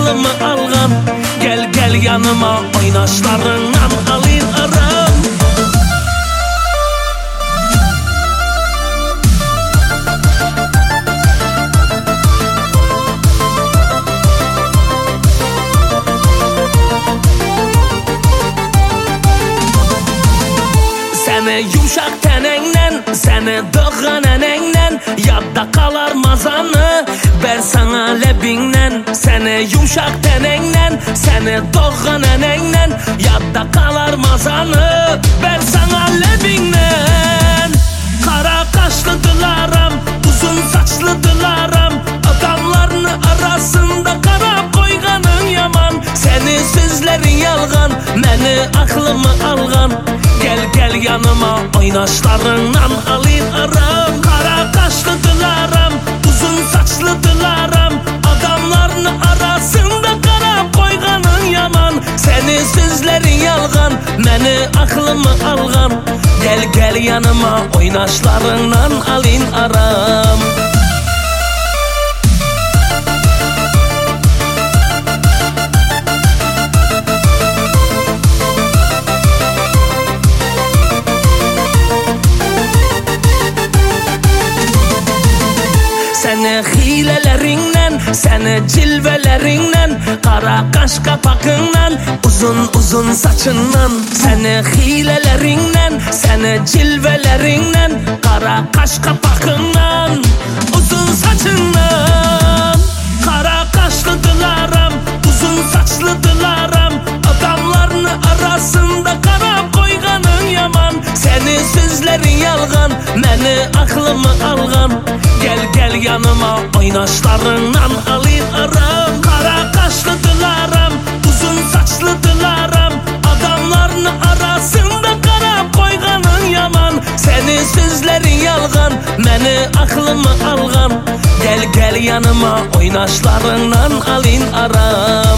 aklımı algan. Gel gel yanıma oynaşlarından alayım aram. Seni yumuşak tenenle, seni doğan enenle, yadda kalar mazanı ver sana lebinle. Seni yumuşak tenenle, seni doğan enenle, yadda kalar mazanı ver sana lebinle. Kara kaşlı dilaram, uzun saçlı dilaram, adamların arasında kara koyganın yaman. Senin sözlerin yalgan, beni aklımı algan. Gel gel yanıma oynaşlarından alayım aram. Kara kaşlı dilaram, uzun saçlı dilaram, adamların arasında kara koyganın yaman. Senin sözlerin yalgan, beni aklımı algan. Gel gel yanıma oynaşlarından alayım aram. Seni hilelerinden, seni cilvelerinden, kara kaş kapakından, uzun uzun saçından. Seni hilelerinden, seni cilvelerinden, kara kaş kapakından, uzun saçından. Kara kaşlı dilaram, uzun saçlı dilaram, adamların arasında kara koyganın yaman. Senin sözlerin yalgan, beni aklımı algan. Gel gel yanıma oynaşlarından alayım aram. Kara kaşlı dilaram, uzun saçlı dilaram, adamların arasında kara koyganın yaman. Senin sözlerin yalgan, beni aklımı algan. Gel gel yanıma oynaşlarından alayım aram.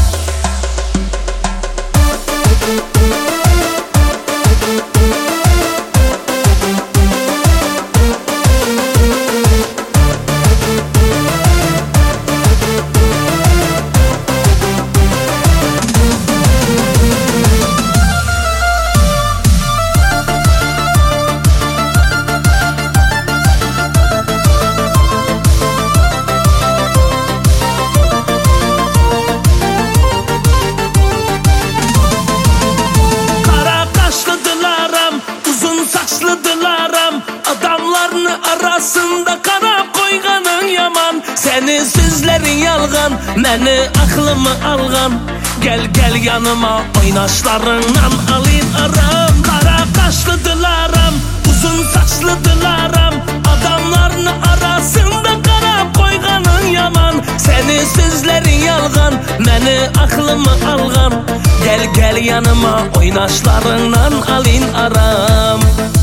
Adamların arasında kara koyganın yaman. Senin sözlerin yalgan, beni aklımı algan. Gel gel yanıma oynaşlarından alayım aram. Kara kaşlı dilaram, uzun saçlı dilaram, adamların arasında kara koyganın yaman. Senin sözlerin yalgan, beni aklımı algan. Gel gel yanıma oynaşlarından alayım aram.